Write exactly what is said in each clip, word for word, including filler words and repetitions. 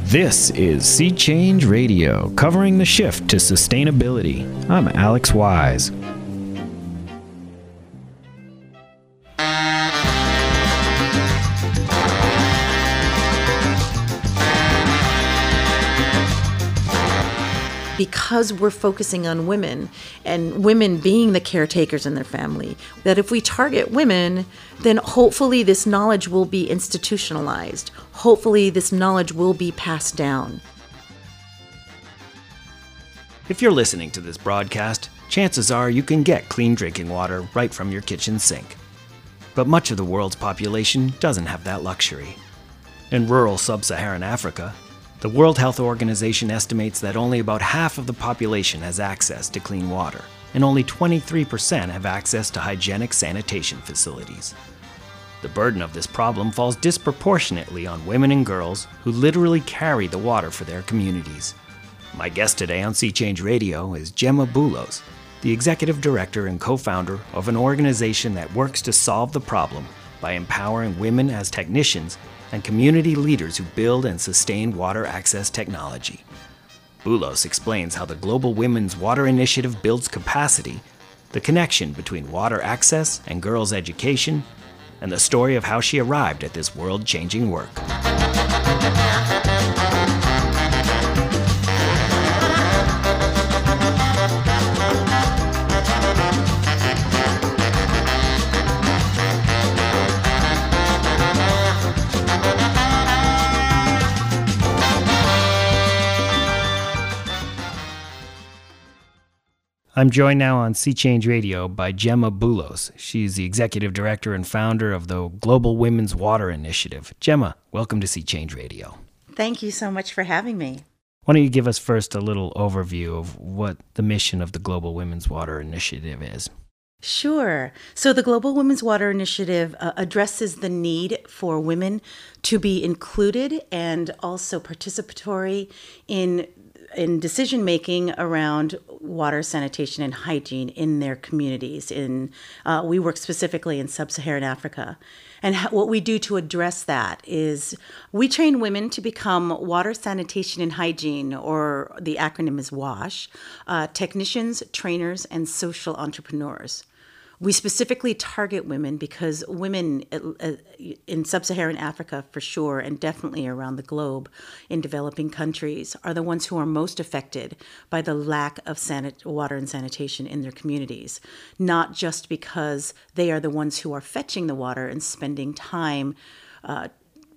This is Sea Change Radio, covering the shift to sustainability. I'm Alex Wise. Because we're focusing on women and women being the caretakers in their family, that if we target women, then hopefully this knowledge will be institutionalized. Hopefully this knowledge will be passed down. If you're listening to this broadcast, chances are you can get clean drinking water right from your kitchen sink. But much of the world's population doesn't have that luxury. In rural sub-Saharan Africa, the World Health Organization estimates that only about half of the population has access to clean water, and only twenty-three percent have access to hygienic sanitation facilities. The burden of this problem falls disproportionately on women and girls who literally carry the water for their communities. My guest today on Sea Change Radio is Gemma Boulos, the executive director and co-founder of an organization that works to solve the problem by empowering women as technicians and community leaders who build and sustain water access technology. Boulos explains how the Global Women's Water Initiative builds capacity, the connection between water access and girls' education, and the story of how she arrived at this world-changing work. I'm joined now on Sea Change Radio by Gemma Boulos. She's the executive director and founder of the Global Women's Water Initiative. Gemma, welcome to Sea Change Radio. Thank you so much for having me. Why don't you give us first a little overview of what the mission of the Global Women's Water Initiative is? Sure. So the Global Women's Water Initiative uh, addresses the need for women to be included and also participatory in in decision-making around water, sanitation, and hygiene in their communities. In uh, we work specifically in sub-Saharan Africa. And ha- what we do to address that is we train women to become water, sanitation, and hygiene, or the acronym is WASH, uh, technicians, trainers, and social entrepreneurs. We specifically target women because women in sub-Saharan Africa, for sure, and definitely around the globe in developing countries, are the ones who are most affected by the lack of sanit- water and sanitation in their communities, not just because they are the ones who are fetching the water and spending time uh,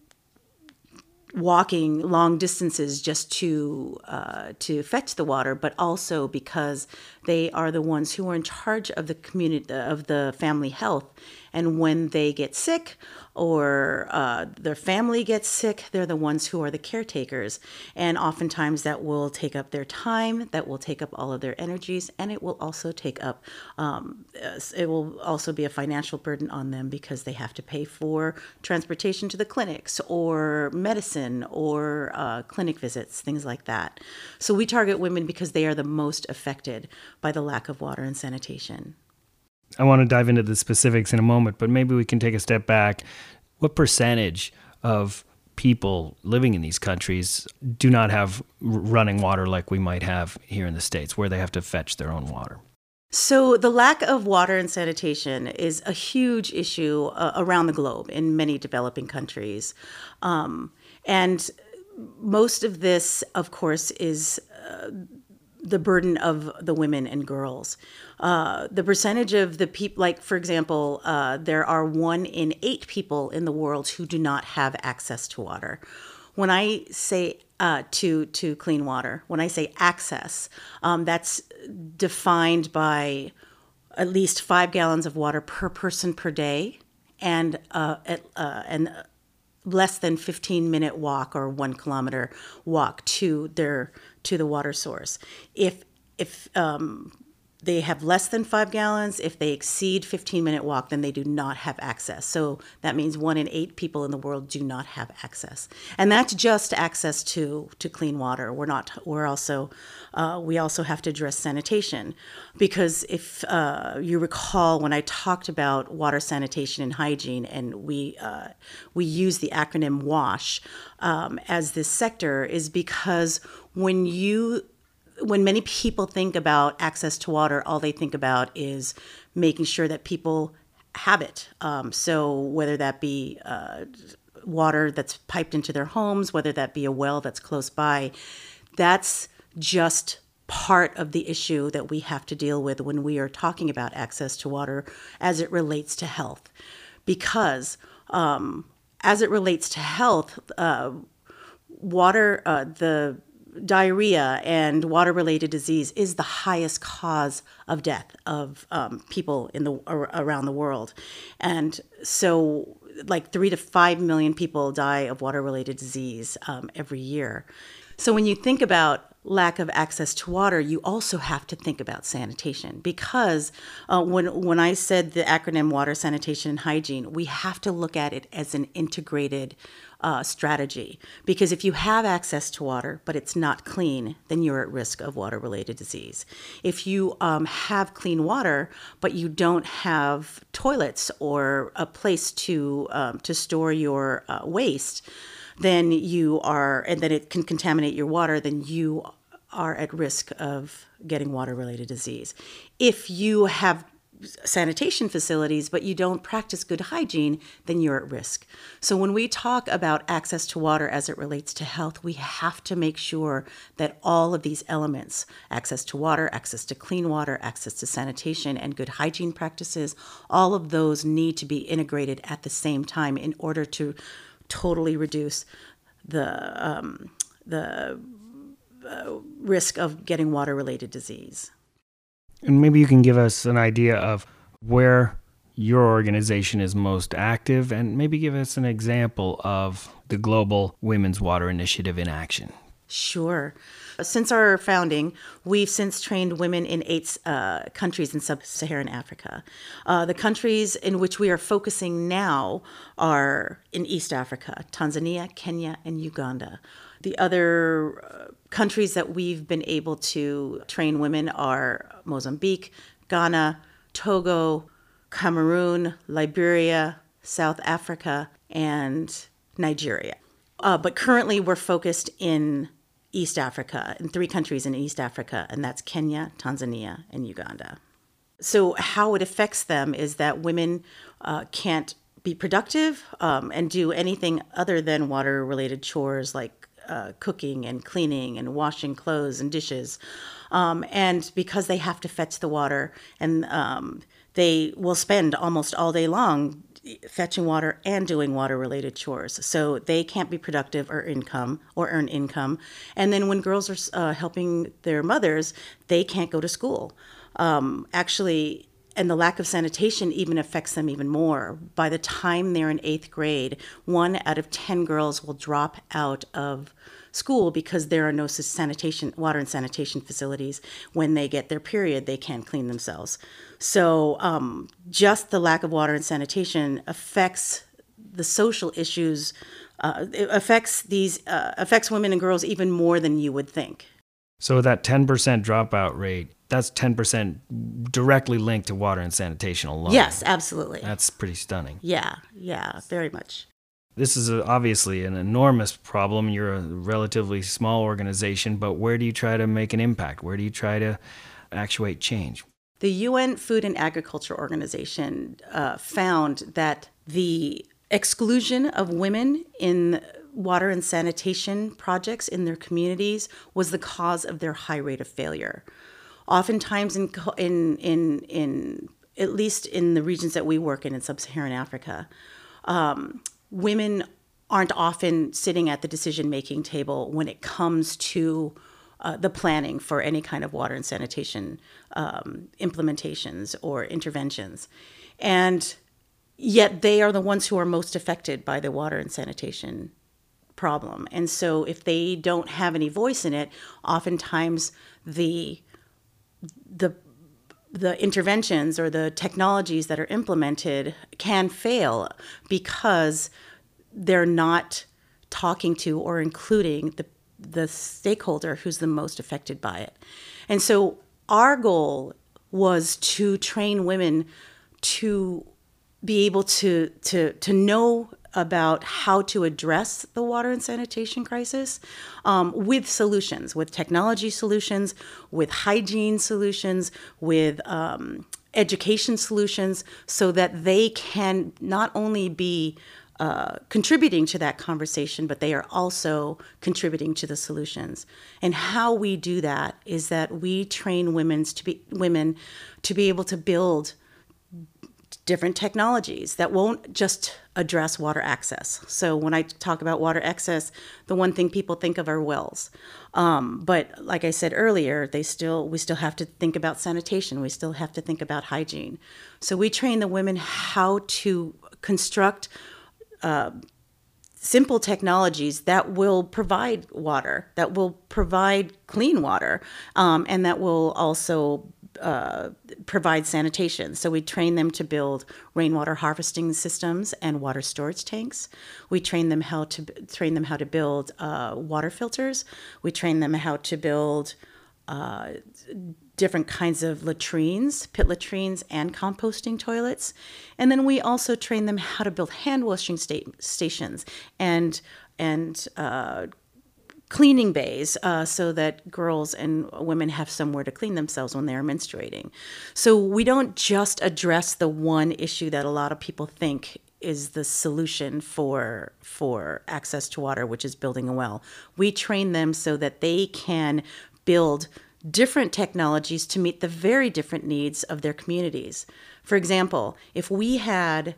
walking long distances just to uh, to fetch the water, but also because they are the ones who are in charge of the community, of the family health. And when they get sick or uh, their family gets sick, they're the ones who are the caretakers. And oftentimes that will take up their time, that will take up all of their energies, and it will also take up, um, it will also be a financial burden on them because they have to pay for transportation to the clinics or medicine or uh, clinic visits, things like that. So we target women because they are the most affected by the lack of water and sanitation. I want to dive into the specifics in a moment, but maybe we can take a step back. What percentage of people living in these countries do not have running water like we might have here in the States, where they have to fetch their own water? So the lack of water and sanitation is a huge issue uh, around the globe in many developing countries. Um, and most of this, of course, is uh, the burden of the women and girls. Uh, the percentage of the people, like, for example, uh, there are one in eight people in the world who do not have access to water. When I say uh, to to clean water, when I say access, um, that's defined by at least five gallons of water per person per day, and uh, at, uh, and less than fifteen minute walk or one kilometer walk to their to the water source. If if um, they have less than five gallons. If they exceed fifteen minute walk, then they do not have access. So that means one in eight people in the world do not have access. And that's just access to, to clean water. We're not, we're also, uh, we also have to address sanitation, because if uh, you recall when I talked about water sanitation and hygiene, and we, uh, we use the acronym WASH um, as this sector, is because when you when many people think about access to water, all they think about is making sure that people have it. Um, so whether that be uh, water that's piped into their homes, whether that be a well that's close by, that's just part of the issue that we have to deal with when we are talking about access to water as it relates to health. Because um, as it relates to health, uh, water, uh, the diarrhea and water-related disease is the highest cause of death of um, people in the ar- around the world, and so like three to five million people die of water-related disease um, every year. So when you think about lack of access to water, you also have to think about sanitation, because uh, when when I said the acronym water, sanitation, and hygiene, we have to look at it as an integrated uh, strategy. Because if you have access to water, but it's not clean, then you're at risk of water-related disease. If you um, have clean water, but you don't have toilets or a place to um, to store your uh, waste, then you are, and then it can contaminate your water, then you are at risk of getting water-related disease. If you have sanitation facilities, but you don't practice good hygiene, then you're at risk. So when we talk about access to water as it relates to health, we have to make sure that all of these elements, access to water, access to clean water, access to sanitation, and good hygiene practices, all of those need to be integrated at the same time in order to totally reduce the um, the uh, risk of getting water-related disease. And maybe you can give us an idea of where your organization is most active, and maybe give us an example of the Global Women's Water Initiative in action. Sure. Since our founding, we've since trained women in eight uh, countries in sub-Saharan Africa. Uh, the countries in which we are focusing now are in East Africa: Tanzania, Kenya, and Uganda. The other uh, countries that we've been able to train women are Mozambique, Ghana, Togo, Cameroon, Liberia, South Africa, and Nigeria. Uh, but currently we're focused in East Africa, in three countries in East Africa, and that's Kenya, Tanzania, and Uganda. So how it affects them is that women uh, can't be productive um, and do anything other than water-related chores like uh, cooking and cleaning and washing clothes and dishes. Um, and because they have to fetch the water, and um, they will spend almost all day long fetching water and doing water-related chores. So they can't be productive or income or earn income. And then when girls are uh, helping their mothers, they can't go to school. Um, actually, and the lack of sanitation even affects them even more. By the time they're in eighth grade, one out of ten girls will drop out of school because there are no sanitation, water and sanitation facilities. When they get their period, they can't clean themselves. So um, just the lack of water and sanitation affects the social issues, uh, it affects these, uh, affects women and girls even more than you would think. So that ten percent dropout rate, that's ten percent directly linked to water and sanitation alone. Yes, absolutely. That's pretty stunning. Yeah, yeah, very much. This is a, obviously an enormous problem. You're a relatively small organization, but where do you try to make an impact? Where do you try to actuate change? The U N Food and Agriculture Organization uh, found that the exclusion of women in water and sanitation projects in their communities was the cause of their high rate of failure. Oftentimes, in in in, in at least in the regions that we work in in sub-Saharan Africa, um, women aren't often sitting at the decision-making table when it comes to uh, the planning for any kind of water and sanitation um, implementations or interventions. And yet they are the ones who are most affected by the water and sanitation problem. And so if they don't have any voice in it, oftentimes the the the interventions or the technologies that are implemented can fail because they're not talking to or including the the stakeholder who's the most affected by it. And so our goal was to train women to be able to to to know about how to address the water and sanitation crisis um, with solutions, with technology solutions, with hygiene solutions, with um, education solutions, so that they can not only be uh, contributing to that conversation, but they are also contributing to the solutions. And how we do that is that we train women's to be women to be able to build different technologies that won't just address water access. So when I talk about water access, the one thing people think of are wells. Um, but like I said earlier, they still we still have to think about sanitation. We still have to think about hygiene. So we train the women how to construct uh, simple technologies that will provide water, that will provide clean water, um, and that will also Uh, provide sanitation. So we train them to build rainwater harvesting systems and water storage tanks. We train them how to train them how to build uh, water filters. We train them how to build uh, different kinds of latrines, pit latrines, and composting toilets. And then we also train them how to build hand washing sta- stations and and uh, cleaning bays uh, so that girls and women have somewhere to clean themselves when they're menstruating. So we don't just address the one issue that a lot of people think is the solution for for access to water, which is building a well. We train them so that they can build different technologies to meet the very different needs of their communities. For example, if we had,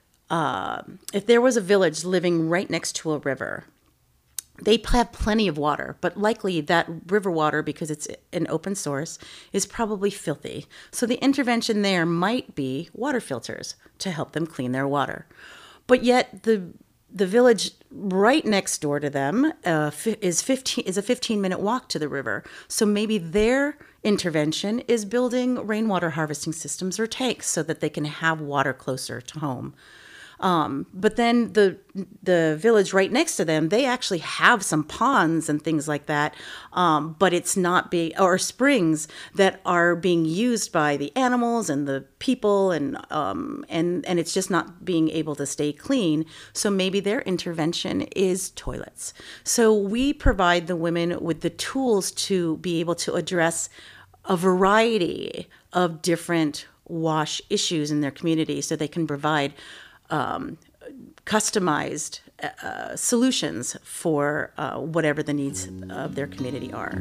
uh, if there was a village living right next to a river, they have plenty of water, but likely that river water, because it's an open source, is probably filthy. So the intervention there might be water filters to help them clean their water. But yet the the village right next door to them uh, is fifteen is a fifteen minute walk to the river. So maybe their intervention is building rainwater harvesting systems or tanks so that they can have water closer to home. Um, but then the the village right next to them, they actually have some ponds and things like that, um, but it's not being, or springs that are being used by the animals and the people, and um, and and it's just not being able to stay clean. So maybe their intervention is toilets. So we provide the women with the tools to be able to address a variety of different wash issues in their community, so they can provide Um, customized uh, solutions for uh, whatever the needs of their community are.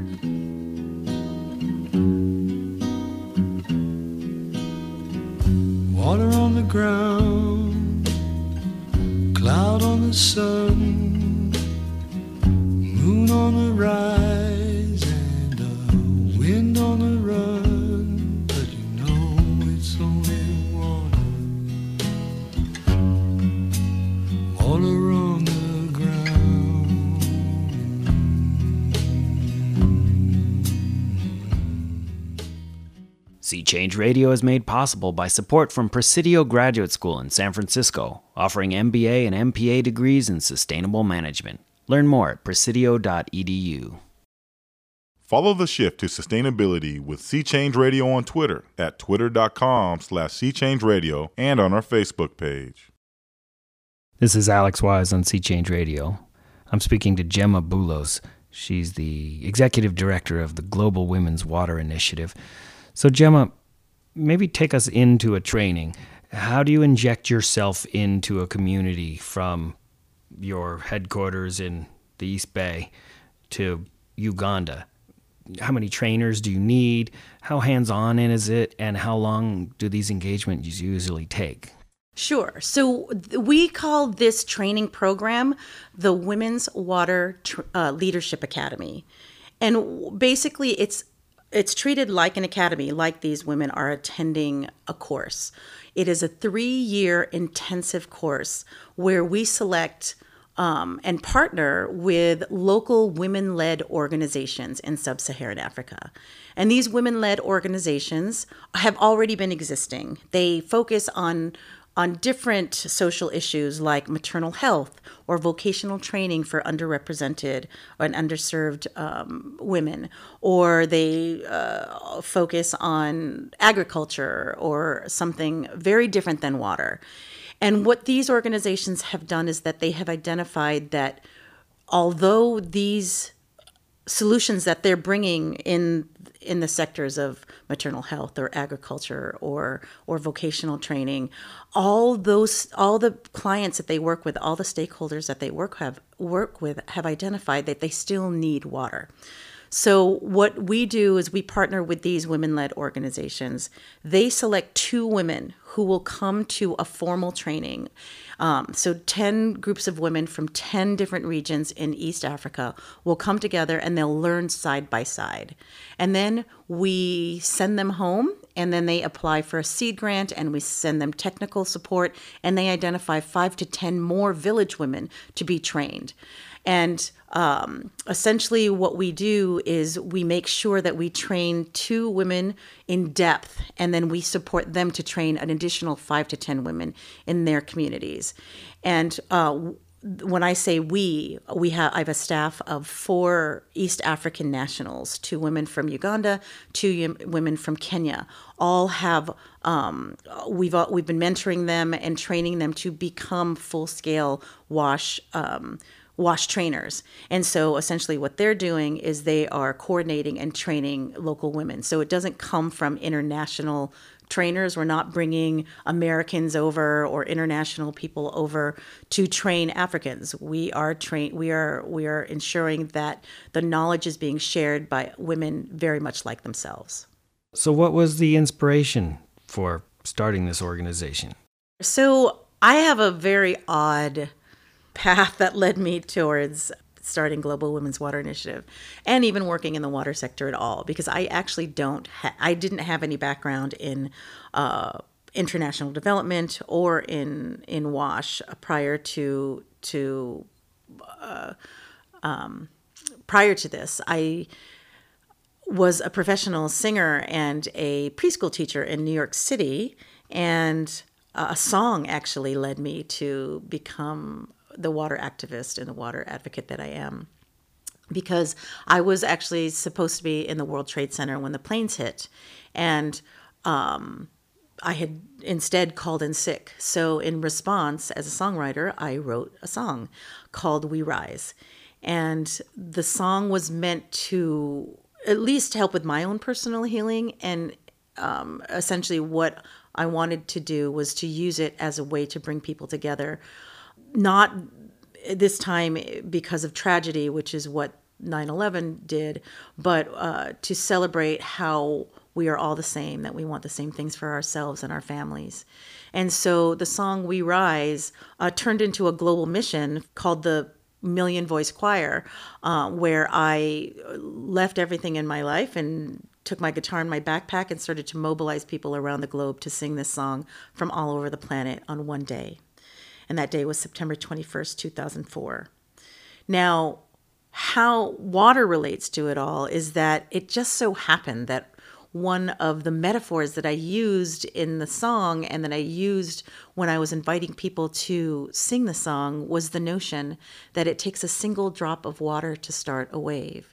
Water on the ground, cloud on the sun, moon on the rise, and a wind on the run, but you know it's only water. Water on the ground. Sea Change Radio is made possible by support from Presidio Graduate School in San Francisco, offering M B A and M P A degrees in sustainable management. Learn more at presidio dot e d u. Follow the shift to sustainability with Sea Change Radio on Twitter at twitter.com slash Sea Change Radio and on our Facebook page. This is Alex Wise on Sea Change Radio. I'm speaking to Gemma Boulos. She's the executive director of the Global Women's Water Initiative. So Gemma, maybe take us into a training. How do you inject yourself into a community from your headquarters in the East Bay to Uganda? How many trainers do you need? How hands-on is it? And how long do these engagements usually take? Sure. So th- we call this training program the Women's Water Tr- uh, Leadership Academy. And w- basically it's it's treated like an academy, like these women are attending a course. It is a three-year intensive course where we select um, and partner with local women-led organizations in sub-Saharan Africa. And these women-led organizations have already been existing. They focus on on different social issues like maternal health or vocational training for underrepresented and underserved um, women, or they uh, focus on agriculture or something very different than water. And what these organizations have done is that they have identified that although these solutions that they're bringing in in the sectors of maternal health or agriculture or or vocational training, all those all the clients that they work with, all the stakeholders that they work have work with have identified that they still need water. So what we do is we partner with these women-led organizations. They select two women who will come to a formal training. Um, so ten groups of women from ten different regions in East Africa will come together and they'll learn side by side. And then we send them home, and then they apply for a seed grant, and we send them technical support, and they identify five to ten more village women to be trained. And um, essentially what we do is we make sure that we train two women in depth, and then we support them to train an additional five to ten women in their communities. And uh, when I say we, we have I have a staff of four East African nationals, two women from Uganda, two women from Kenya. All have um, we've we've been mentoring them and training them to become full-scale WASH um, WASH trainers. And so essentially what they're doing is they are coordinating and training local women. So it doesn't come from international trainers. We're not bringing Americans over or international people over to train Africans. We are train we are we are ensuring that the knowledge is being shared by women very much like themselves. So what was the inspiration for starting this organization? So I have a very odd path that led me towards starting Global Women's Water Initiative and even working in the water sector at all, because I actually don't ha- I didn't have any background in uh, international development or in in WASH prior to to uh, um, prior to this. I was a professional singer and a preschool teacher in New York City, and a song actually led me to become the water activist and the water advocate that I am, because I was actually supposed to be in the World Trade Center when the planes hit, and um, I had instead called in sick. So in response, as a songwriter, I wrote a song called We Rise. And the song was meant to at least help with my own personal healing, and um, essentially what I wanted to do was to use it as a way to bring people together. Not this time because of tragedy, which is what nine eleven did, but uh, to celebrate how we are all the same, that we want the same things for ourselves and our families. And so the song We Rise uh, turned into a global mission called the Million Voice Choir, uh, where I left everything in my life and took my guitar in my backpack and started to mobilize people around the globe to sing this song from all over the planet on one day. And that day was September twenty-first, two thousand four. Now, how water relates to it all is that it just so happened that one of the metaphors that I used in the song and that I used when I was inviting people to sing the song was the notion that it takes a single drop of water to start a wave.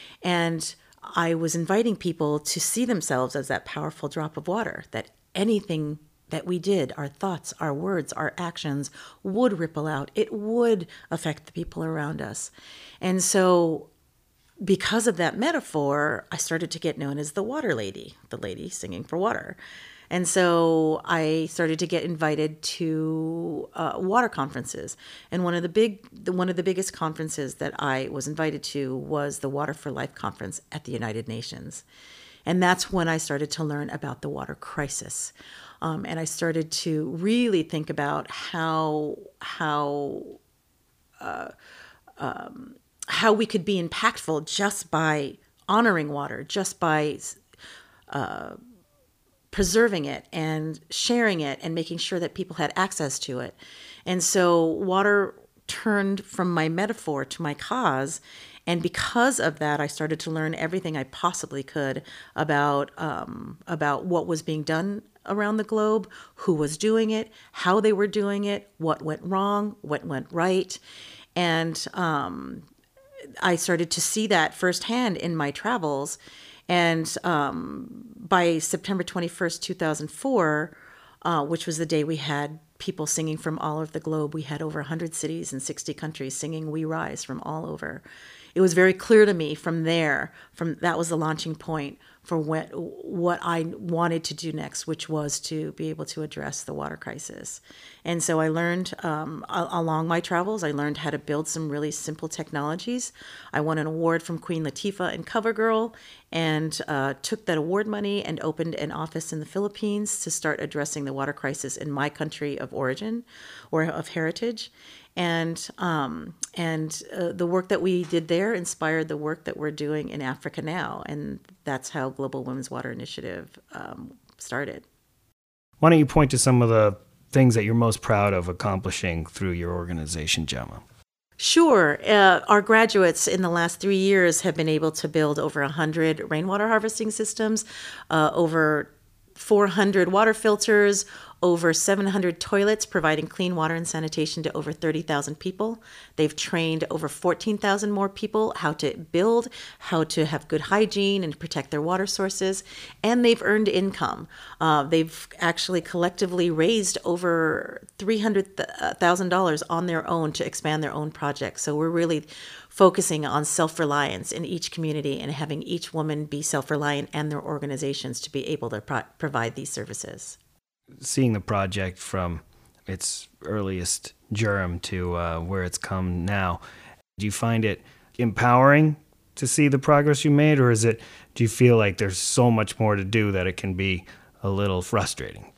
And I was inviting people to see themselves as that powerful drop of water, that anything that we did, our thoughts, our words, our actions would ripple out. It would affect the people around us. And so because of that metaphor, I started to get known as the water lady, the lady singing for water. And so I started to get invited to uh, water conferences. And one of the big, the, one of the biggest conferences that I was invited to was the Water for Life conference at the United Nations. And that's when I started to learn about the water crisis. Um, and I started to really think about how how uh, um, how we could be impactful just by honoring water, just by uh, preserving it and sharing it and making sure that people had access to it. And so water turned from my metaphor to my cause. And because of that, I started to learn everything I possibly could about um, about what was being done around the globe, who was doing it, how they were doing it, what went wrong, what went right. And um, I started to see that firsthand in my travels. And um, by September twenty-first, two thousand four, uh, which was the day we had people singing from all over the globe, we had over one hundred cities and sixty countries singing We Rise from all over. It was very clear to me from there, from that was the launching point for what, what I wanted to do next, which was to be able to address the water crisis. And so I learned um, a- along my travels, I learned how to build some really simple technologies. I won an award from Queen Latifah and CoverGirl, and uh, took that award money and opened an office in the Philippines to start addressing the water crisis in my country of origin or of heritage. And um, and uh, the work that we did there inspired the work that we're doing in Africa now. And that's how Global Women's Water Initiative um, started. Why don't you point to some of the things that you're most proud of accomplishing through your organization, Gemma? Sure. Uh, our graduates in the last three years have been able to build over one hundred rainwater harvesting systems, uh, over four hundred water filters, over seven hundred toilets, providing clean water and sanitation to over thirty thousand people. They've trained over fourteen thousand more people how to build, how to have good hygiene and protect their water sources, and they've earned income. Uh, they've actually collectively raised over three hundred thousand dollars on their own to expand their own projects. So we're really focusing on self-reliance in each community and having each woman be self-reliant and their organizations to be able to pro- provide these services. Seeing the project from its earliest germ to uh, where it's come now, do you find it empowering to see the progress you made, or is it, do you feel like there's so much more to do that it can be a little frustrating?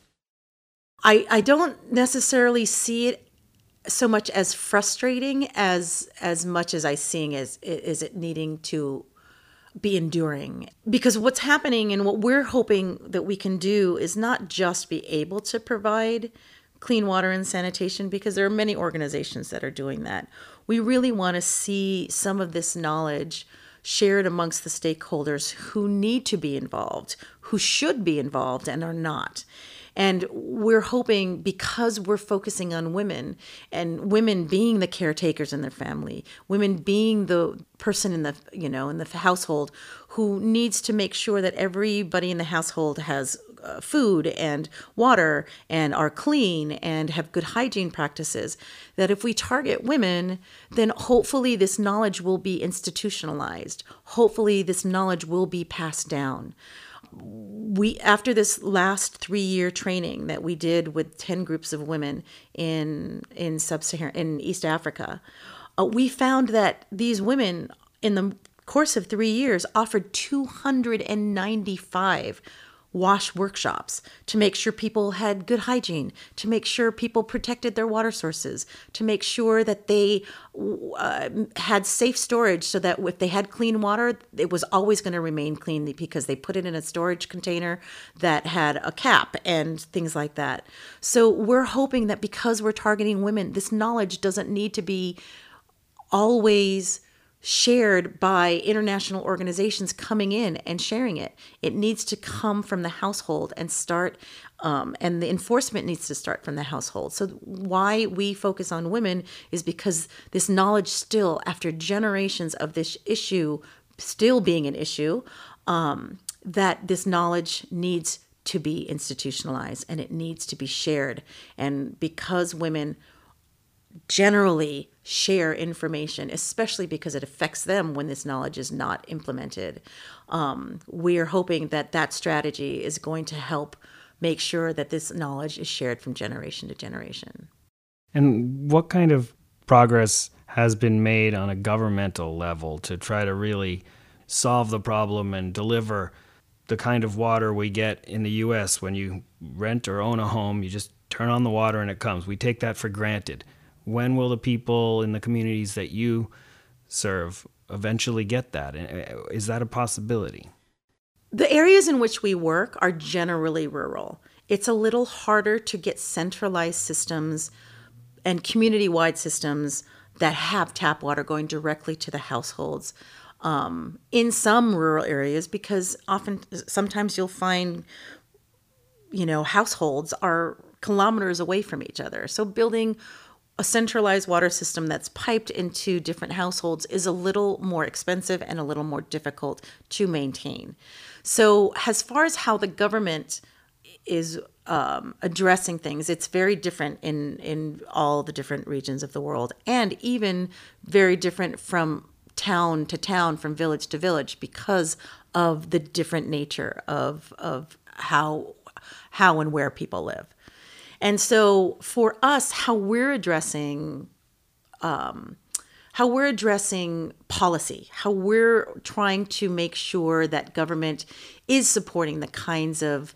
I, I don't necessarily see it so much as frustrating as as much as I seeing as is it needing to be enduring. Because what's happening and what we're hoping that we can do is not just be able to provide clean water and sanitation, because there are many organizations that are doing that. We really want to see some of this knowledge shared amongst the stakeholders who need to be involved, who should be involved and are not. And we're hoping, because we're focusing on women, and women being the caretakers in their family, women being the person in the, you know, in the household who needs to make sure that everybody in the household has uh, food and water and are clean and have good hygiene practices, that if we target women, then hopefully this knowledge will be institutionalized. Hopefully this knowledge will be passed down. We, after this last three-year training that we did with ten groups of women in in sub-Saharan in East Africa, uh, we found that these women, in the course of three years, offered two hundred ninety-five wash workshops to make sure people had good hygiene, to make sure people protected their water sources, to make sure that they uh, had safe storage so that if they had clean water, it was always going to remain clean because they put it in a storage container that had a cap and things like that. So we're hoping that because we're targeting women, this knowledge doesn't need to be always shared by international organizations coming in and sharing it. It needs to come from the household and start, um, and the enforcement needs to start from the household. So why we focus on women is because this knowledge still, after generations of this issue still being an issue, um, that this knowledge needs to be institutionalized and it needs to be shared. And because women generally share information, especially because it affects them when this knowledge is not implemented, um, we're hoping that that strategy is going to help make sure that this knowledge is shared from generation to generation. And what kind of progress has been made on a governmental level to try to really solve the problem and deliver the kind of water we get in the U S when you rent or own a home? You just turn on the water and it comes. We take that for granted. When will the people in the communities that you serve eventually get that? Is that a possibility? The areas in which we work are generally rural. It's a little harder to get centralized systems and community-wide systems that have tap water going directly to the households um, in some rural areas, because often, sometimes you'll find, you know, households are kilometers away from each other. So building a centralized water system that's piped into different households is a little more expensive and a little more difficult to maintain. So as far as how the government is um, addressing things, it's very different in, in all the different regions of the world, and even very different from town to town, from village to village, because of the different nature of, of how, how and where people live. And so for us, how we're addressing um, how we're addressing policy, how we're trying to make sure that government is supporting the kinds of,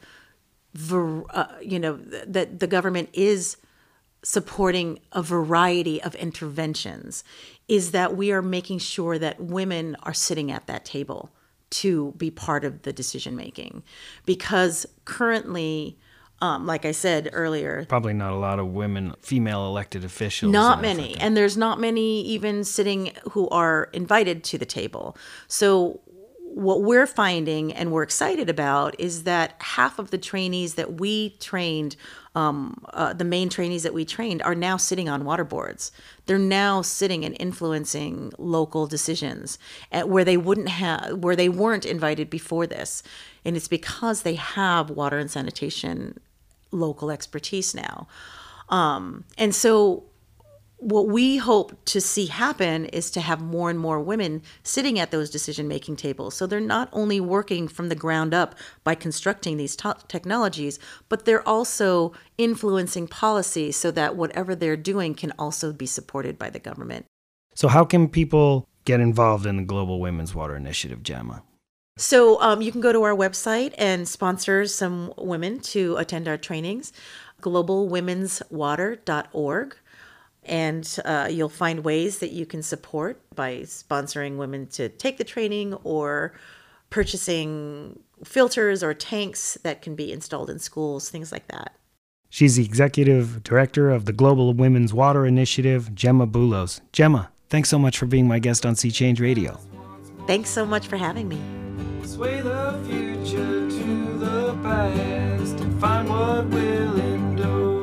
uh, you know, that the government is supporting a variety of interventions, is that we are making sure that women are sitting at that table to be part of the decision making. Because currently, Um, like I said earlier, probably not a lot of women, female elected officials. Not many. And there's not many even sitting who are invited to the table. So what we're finding and we're excited about is that half of the trainees that we trained, um, uh, the main trainees that we trained, are now sitting on water boards. They're now sitting and influencing local decisions at where they wouldn't have, where they weren't invited before this. And it's because they have water and sanitation local expertise now. Um, and so what we hope to see happen is to have more and more women sitting at those decision-making tables. So they're not only working from the ground up by constructing these t- technologies, but they're also influencing policy so that whatever they're doing can also be supported by the government. So how can people get involved in the Global Women's Water Initiative, Gemma? So um, you can go to our website and sponsor some women to attend our trainings, global women's water dot org. And uh, you'll find ways that you can support by sponsoring women to take the training or purchasing filters or tanks that can be installed in schools, things like that. She's the executive director of the Global Women's Water Initiative, Gemma Boulos. Gemma, thanks so much for being my guest on Sea Change Radio. Thanks so much for having me. Sway the future to the past and find what will endure.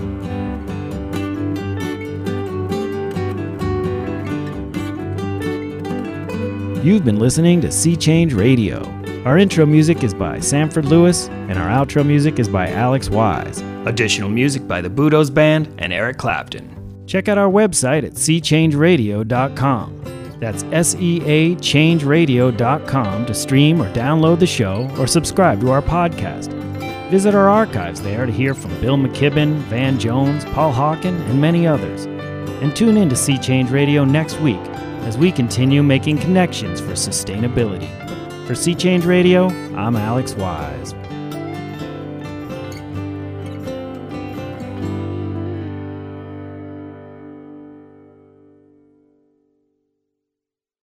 You've been listening to Sea Change Radio. Our intro music is by Sanford Lewis, and our outro music is by Alex Wise. Additional music by the Budos Band and Eric Clapton. Check out our website at sea change radio dot com. That's S E A change radio dot com to stream or download the show or subscribe to our podcast. Visit our archives there to hear from Bill McKibben, Van Jones, Paul Hawken, and many others. And tune in to Sea Change Radio next week as we continue making connections for sustainability. For Sea Change Radio, I'm Alex Wise.